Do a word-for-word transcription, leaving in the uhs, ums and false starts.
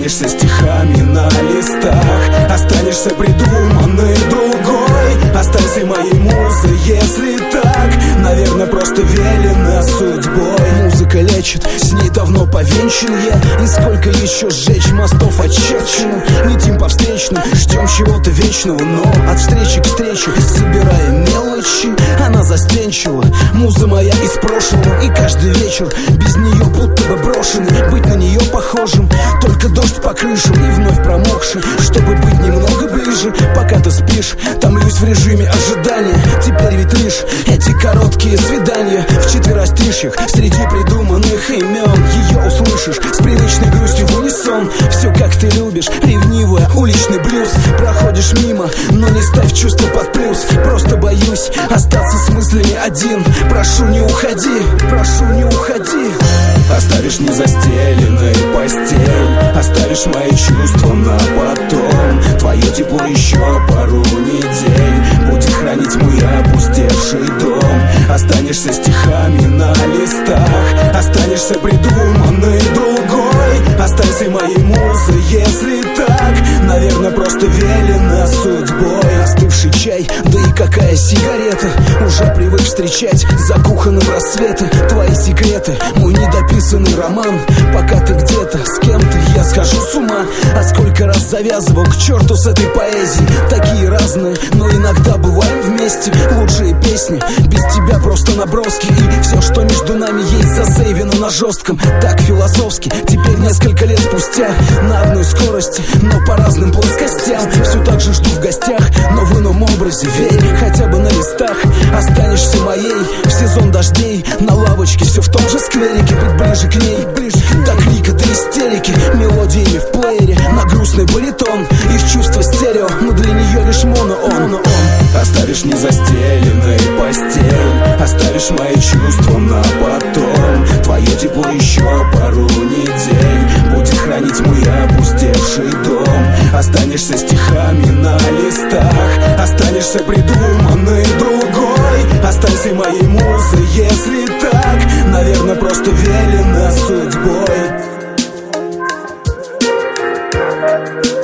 Останешься стихами на листах, останешься придуманной другой. Останься моей музой, если так, наверное, просто велено судьбой. Музыка лечит, с ней давно повенчан я. И сколько еще сжечь мостов очерчено. Летим по встречным, ждем чего-то вечного, но от встречи к встрече собираем мелочи. Она застенчива, муза моя из прошлого. И каждый вечер без нее будто бы брошенный. Быть на нее похожим, только дождь по крышам и вновь промокший, чтобы быть немного ближе. Пока ты спишь, томлюсь в режиме ожидания. Теперь ведь лишь эти короткие свидания в четверостишьях среди придуманных имен. Ее услышишь с привычной грустью в унисон. Все как ты любишь, ревнивая, уличный блюз. Проходишь мимо, но не ставь чувства под плюс. Просто боюсь остаться с мыслями один. Прошу, не уходи, прошу, не уходи. Оставишь незастеленной постель, оставишь мои чувства на потом. Твое тепло еще пару недель будет хранить мой опустевший дом. Останешься стихами на листах, останешься придуманной другой. Останься моей музой, если так, наверное, просто велено судьбой. Остывший чай, да и какая сигарета. Уже привык встречать за кухонным рассветы. Твои секреты, мой недописанный роман. Пока ты где-то с кем-то, я схожу с ума. А сколько раз завязывал к черту с этой поэзией. Такие разные, но иногда бываем вместе. Лучшие песни, без тебя просто наброски. И все, что между нами есть, засейвено на жестком. Так философски, теперь несколько лет спустя. На одной скорости, но по разным плоскостям. Все так же жду в гостях, но в ином образе. Верь, хотя бы на листах останешься моей. В сезон дождей, на лавочке, все в том же скверике. Быть ближе к ней, ближе. Так лика до истерики, мелодиями в плеере. На грустный баритон, их чувства стерео, но для нее лишь моно-он. Оставишь незастеленной постель, оставишь мои чувства на потом. Твое тепло еще пару недель будет хранить мой опустевший дом. Останешься стихами на листах, останешься придуманной другой. Останься моей музой, если так, наверное, просто велено судьбой.